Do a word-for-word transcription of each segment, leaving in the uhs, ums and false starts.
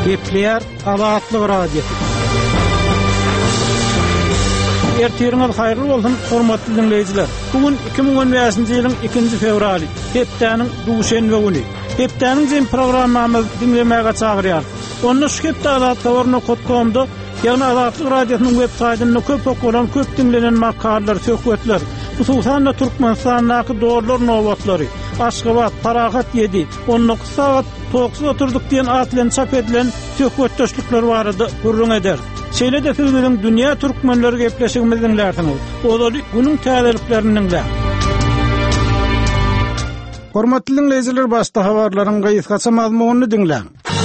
Gepler Azatlyk Radiosu. Ertiriňiz haýyrly bolsun, hormatly dinleýijiler. Bugün iki bin on beşinji ýylyň ikinji fevraly, hepdeniň duşenbe güni. Hepdeniň jem programmamyzy dinlemäge çagyrýar. Onu şu hepde Azatlyk Radiosyna kotkomda, ýagny Azatlyk Radiosynyň web saýtyna köp okulan, köp dinlenen makalalar, söhbetler, hususan da Türkmenistandaky dogrular nowatlary, Aşgabat, Parahat yedi, on dokuz saat toksuz oturduk diyen atlen çap edilen söhbetdeşlikler barady gurrun eder. Şeýle de sizlerin dünýä türkmenleri gepleşigimizi dinlärsiniz. Olary günüň täzeliklerini dinlä. Hormatly dinleýijiler, başda habarlaryň gaýsgaça mazmunyny dinlä.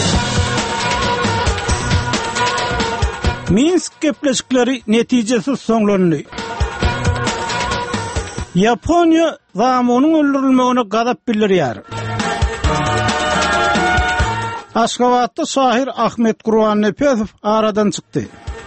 Minsk gepleşikleri netijesiz soňlandy. Yaponiya zamanyň öldürilmegine gadap bildirýär. Aşgabatda Şahir Ahmet Gurbannepezow aradan çykdy.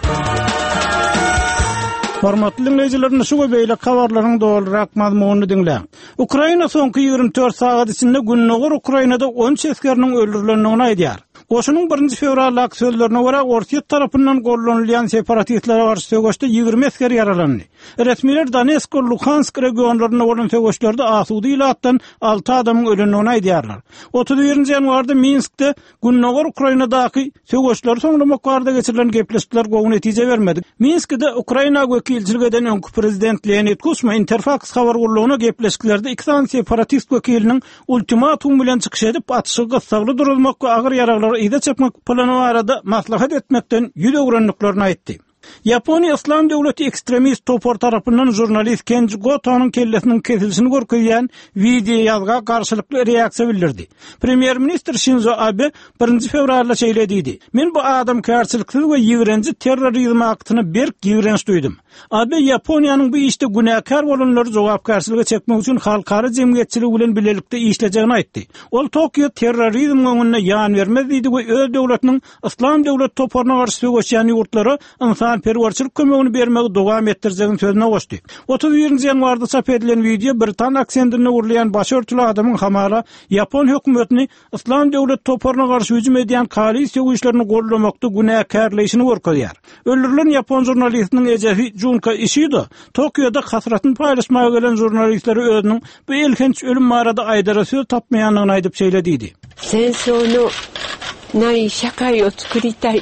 Hormatly dinleýijiler, şu beýle habarlaryň dogrurak mazmunyny dinlä. Ukraina soňky ýygrimi dört saat içinde günnäger Ukrainada on eskeriniň öldürilendigini aýdýar. Oşunyň birinji fevral sözlerine görä Orsiýa tarapyndan gollanylýan separatistlere garşy sögüşde ýygrimi esker yaralandy. Resmiler Donetsk we Luhansk regionlaryna bolan sögüşlerde asudy ilatdan alty adamyň ölendigini aýdýarlar. otuz birinji ýanwarda Minskde günnäger Ukrainadaky sögüşler soňlamak barada geçirilen gepleşikler gowy netije bermedi. Minskde Ukraina wekilçilik eden öňkü prezident Leonid Kuchma Interfax habar gurulugyna gepleşiklerde iki san separatist wekiliniň ultimatum bilen çykyş edip atışygy gassagly durulmak we agyr ýaraglar ýa-da çekmek plany barada maslahat etmekden ýüze öwrenliklerini aýtdy. Yaponiya İslam Döwleti ekstremist topor tarapyndan jurnalist Kenji Goto'nun kellesinin kesilişini görkezýän video ýazga karşılıklı reaksiýa bildirdi. Premier Minister Shinzo Abe birinji fevralda şeýlediydi. Men bu adam karşılıksız we ýigrenji terrorizm aktyny berk ýigrenç duydum. Abe Yaponiýanyň bu işde günäkar bolanlary jogapkarçylyga çekmek üçin halkara jemgyýetçiligi bilen bilelikde işlejegini aýtdy. Ol Tokyo terrorizm öňüne ýan bermez diýdi we öz döwletiniň İslam döwlet toporuna garşy sögüşýän ýurtlary insan perwerçilik kömegini bermegi dowam etdirjegini sözüne goşdy. otuz birinji ýanwarda çap edilen video Britan aksendine urlayan baş örtülü adamın hamara Yapon hökümetini İslam döwlet toporuna garşy hüjüm edýän koalisiýa güýçlerini gollamakda günäkärleşini görkezýär. Öldürilen Yapon jurnalistiniň ejesi Junka Ishida Tokyoda hasratyn paýlaşmaga gelen jurnalistleri özüniň bu elkenç ölüm barada aýdara söz tapmaýanyny aýdyp şeýlediydi. Sensouno nai şakai o tsukuritai.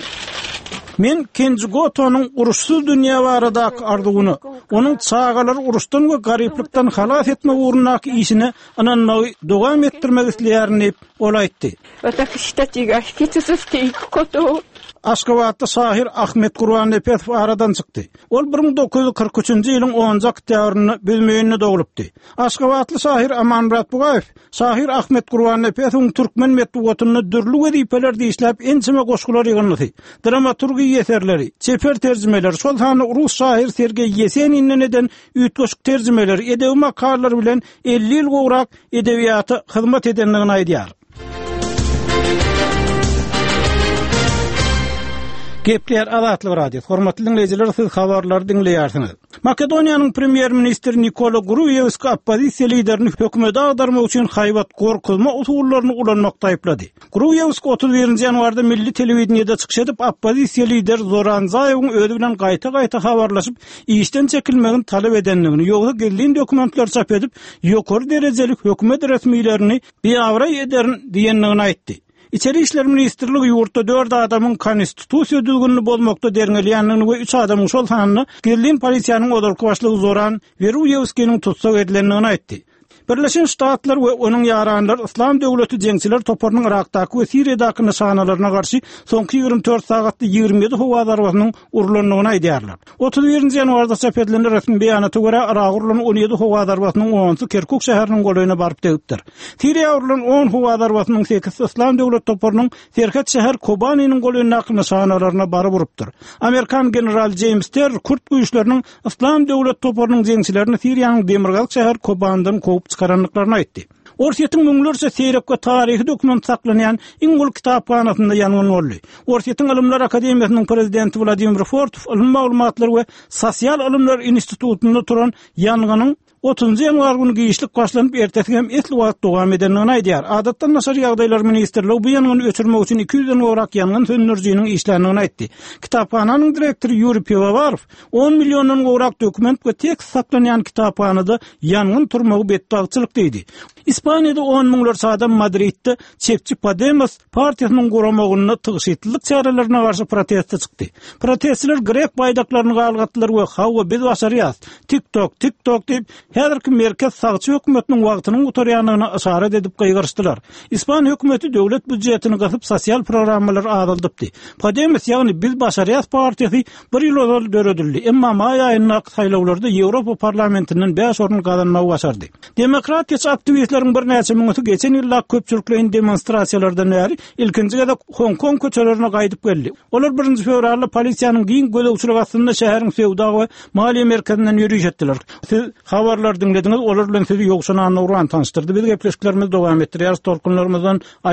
Men Kenji Goto'nun uruşsuz dünýä baradaky arzugyny, onuň çağalar uruşdan we garyplikden halas etme uğrundaky işini ananmagy dowam etdirmek isleýärini ol aýtdy. Watashi tachi ga hikitsuzuke iku koto Aşgabatda Şahir Ahmet Gurbannepezow aradan çykdy. Ol bir ming dokuz yüz kırk üçinji ýylyň onunji oktýabryny bilmeýänine dogulupdy. Aşgabatly Şahir Amanmurat Bugaýew, Şahir Ahmet Gurbannepezowyň türkmen medeniýetini dürli wezipeler diýişläp ençeme goşgular ýygnysy, dramaturgiýa eserleri, çeper terjimeler, şol hany rus şair Sergey Yesenin'den eden üýtgeçik terjimeleri, edebi makalalar bilen elli ýyl gowrak edebiýaty hyzmat edenligini aýdýar. Gepler Azatlyk Radiosu. Hormatly dinleýijiler, siz habarlary dinleýärsiňiz. Makedoniýanyň premier ministri Nikola Gruevski oppozisiýa liderini hökümete agdarmak üçin haýbat gorkuzma usullaryny ulanmakda aýplady. Gruevski otuz birinji ýanwarda milli telewizionyada çykyş edip oppozisiýa lider Zoran Zaýewiň özü bilen gaýta-gaýta habarlaşyp işden çekilmegini talep edenligini, ýogsa geldiň dokumentler çap edip ýokary derejelik hökümet resmiýlerini biýawra ederin diýenligini aýtdy. İçeri İşler Ministrligi ýurtda dört adamyň konstitusiýa düzgünlüği bolmakda derňelýänligini we üç adamyň şol hanyny Berlin polisiýanyň odurky başlygy Zoran Veruýewskiň tutsak edilenligini aýtdy. Birleşen Ştatlar we onuň ýaranlary İslam döwleti jeňçiler toporunyň Irakdaky we Siriýadaky nişanalaryna garşy soňky ýygrimi dört saatda ýygrimi ýedi howa zarbatynyň urulanlygyny aýdýarlar. otuz birinji ýanwarda çap edilen resmi beýanata görä Irak urulan on ýedi howa zarbatynyň onsy Kirkuk şäheriniň golayna baryp degipdir. Siriýa urulan on howa zarbatynyň sekizsi İslam döwlet toporunyň Serkat şäher Kobanynyň golayna nişanalaryna baryp urupdyr. Amerikan general James Ter Kürt güýçleriniň İslam döwlet toporunyň jeňçilerini Siriýanyň Demirgaz şäher Kobanynyň kopup çıkaranlıklarını aýtdy. Orsiýetin müňlerçe seýrek we taryhy dokument saklanýan Ingul kitapxanasynda ýanyň boldy. Orsiýetin Ilimler Akademiýasynyň prezidenti Vladimir Fortov ilim maglumatlar we sosial ilimler institutunda turan ýanygynyň otuzunjy ýanwar güni giýişlik başlanyp ertesi hem etli wagt dowam edenligini aýdýar. Adatdan naşar ýagdaýlar ministrligi bu ýanyny öçürmek üçin iki yüzden gowrak ýangyn söndürjüniň işlerini aýtdy. Kitaphananyň direktori Yuri Pivovarov on milliondan gowrak dokument we tek saklanýan kitaphanada ýangyn turmagy betbagçylyk diýdi. İspaniýada on miňler adam Madridde çepçi Podemos partiýasynyň guramagyna tygyşytlyk çaralaryna garşy protestde çykdy. Protestçiler grek baýdaklaryny galgatdylar we "Hawa biz başarýas. TikTok, TikTok" diýip häzirki merkez sagçy hökümetiniň wagtynyň utarýanlygyna işaret edip gaýgyrşdylar. İspaniýa hökümeti döwlet budjetini gasyp sosial programmalar aýdyldypdy. Podemos ýagny biz başarýas partiýasy bir ýyl ozal döredildi. Emma maý aýynyň saýlawlarda Ýewropa parlamentiniň beş orun gazanmagy başardy. Demokratiýa aktivistleriň bir näçe miňi geçen ýylla köpçüliklerin demonstrasiýalardan näri ilkinji gada Hong Kong köçelerine gaýdyp geldi. Olar birinji fevralda polisiýanyň giň gödөгçüligi astynda şäheriň sewda we maliýe merkezinden ýürüýetdiler. Siz habarlar dinlediňiz, olar bilen sizi ýokşana anawran tanıştyrdy. Biz gepleşiklerimizi dowam etdirýäris. Tolkunlarymyzdan